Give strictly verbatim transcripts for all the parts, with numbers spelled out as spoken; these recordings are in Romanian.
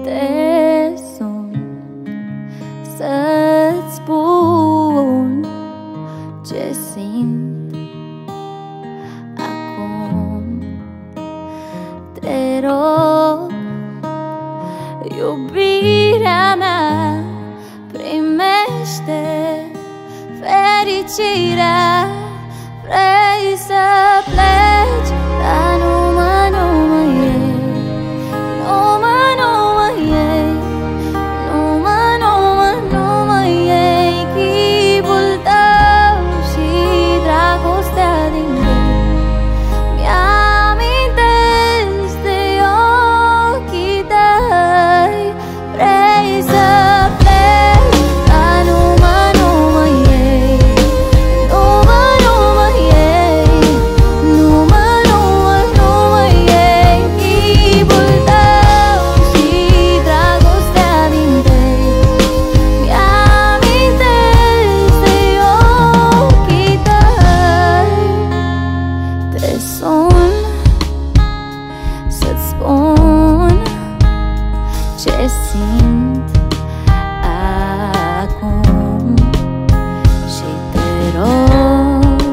Te sun să-ți spun ce simt acum. Te rog, iubirea mea, primește fericirea. Vrei să pleci, dar nu mă, nu mă iei, nu mă, nu mă iei, nu mă, nu mă, nu mă iei. Chipul tău și dragostea din tine mi-amintesc de ochii tăi. Vrei să pleci, dar nu mă, nu mă iei, nu mă, nu mă iei, nu mă, nu mă, nu mă iei. Chipul tău și dragostea din tine mi-amintesc de ochii tăi. Te sun să-ți spun ce simt acum și te rog,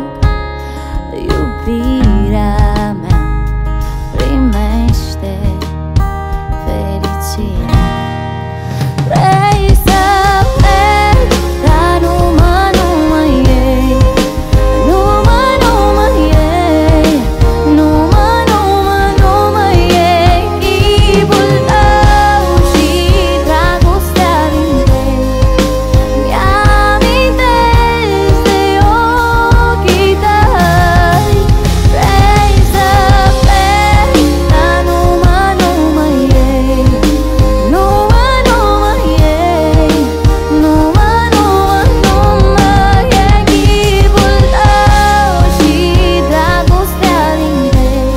iubirea mea, primește fericirea. Vrei să pleci, dar nu mă, nu mă iei, nu mă, nu mă iei, nu mă, nu mă, nu mă iei. Chipul tău și dragostea din tine mi-amintesc de ochii tăi. Vrei să pleci, dar nu mă, nu mă iei, nu mă, nu mă iei, nu mă, nu mă, nu mă iei. Chipul tău și dragostea din tine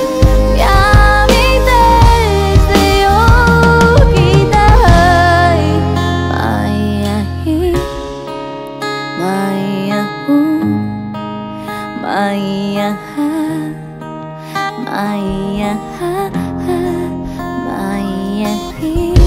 mi-amintesc de ochii tăi. Mai ahi, mai ahu, mai aha, mai aha, mai ahi.